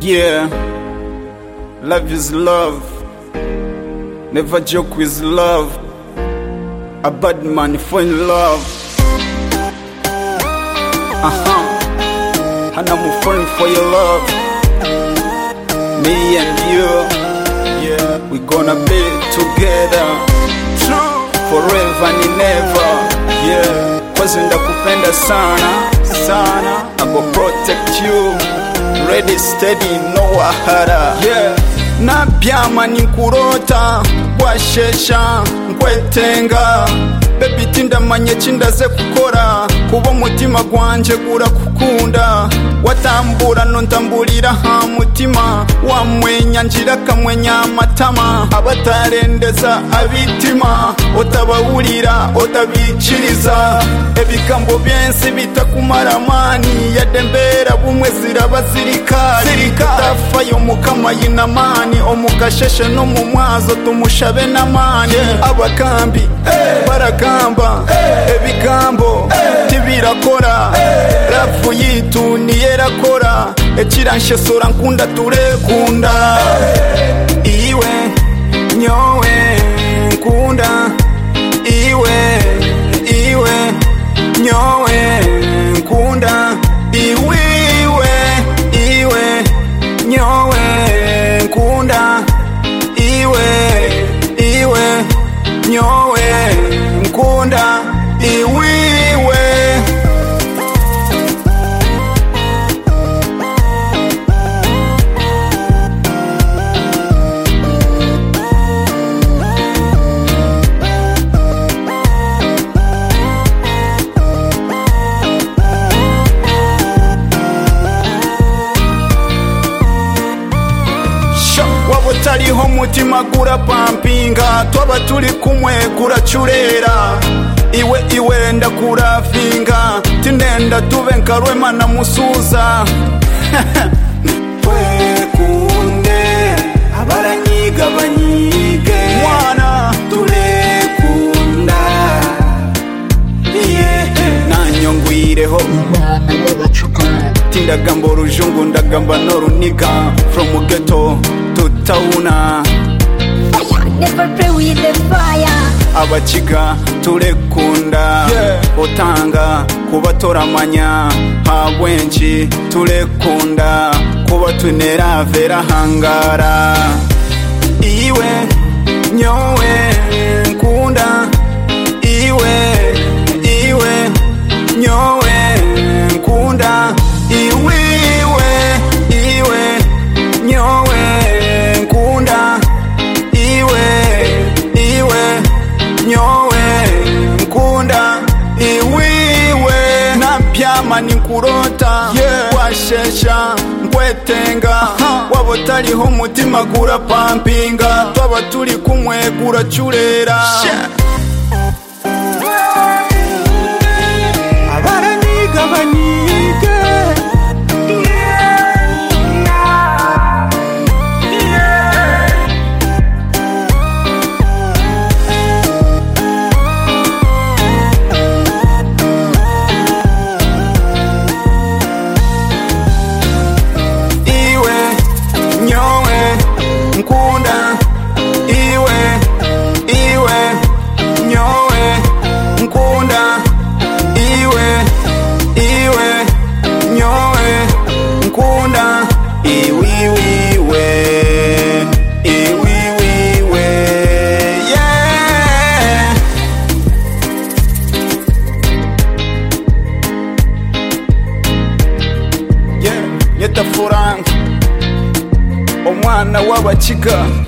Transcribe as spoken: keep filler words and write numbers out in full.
Yeah, love is love. Never joke with love. A bad man fall in love. Uh-huh. And I'm falling for your love. Me and you, yeah, we gonna be together. True. Forever and ever. Yeah, cause ndakupenda sana, sana. I go protect you. Ready, steady, no wahara. Yeah. Na byama ninkurota bwashesha nkwetenga baby tinda manye kindaze kukora kuba mutima gwanje gura kukunda watambura no ntambulira ha mutima wamwenya njira kamwenya amatama abatarendeza abitima otabawulira otabikiriza ebigambo byensi bitakumaramani yadembera bumwe zirabazirikari zirikatafayo mukama yinamani omukasheshe no mu mwazo tumushabe namani abakambi hey. Barakamba hey. Ebigambo hey. Tibirakora hey. Rafu yitu niyerakora ekiranshe sora nkunda turekunda hey. Iwe nyowe nkunda iwe iwe nyowe nkunda iwe iwe nyowe nkunda iwe iwe nyowe nkunda iwe taliho mutima gura pampinga twaba tuli kumwe gura churera iwe iwe ndakura finga tinenda tuve nkarwe mana musuza twekunde abaranyiga banyige mwana turekunda yeah. Nanyongwireho tindagamba urujungu ndagamba noruniga from ghetto to town. Never play with the fire. Abachiga turekunda yeah. Otanga kuba toramanya habwenchi turekunda kuba tunera vera hangara iwe nyowe nkunda iwe iwe nyowe nkunda iwe iwe nyowe nkunda iwe iwe nyowe nkunda iwe na byama ninkurota yeah. Washesha nkwetenga uh-huh. Wabo taliho mutima gura pampinga twaba tuli kumwe gura churera yeah. Abaraniga banyige nkunda iwe iwe nyowe nkunda iwe iwe nyowe nkunda iwiwiwe iwiwiwe yeah yeah Nyeta Frank omwana w'abakiga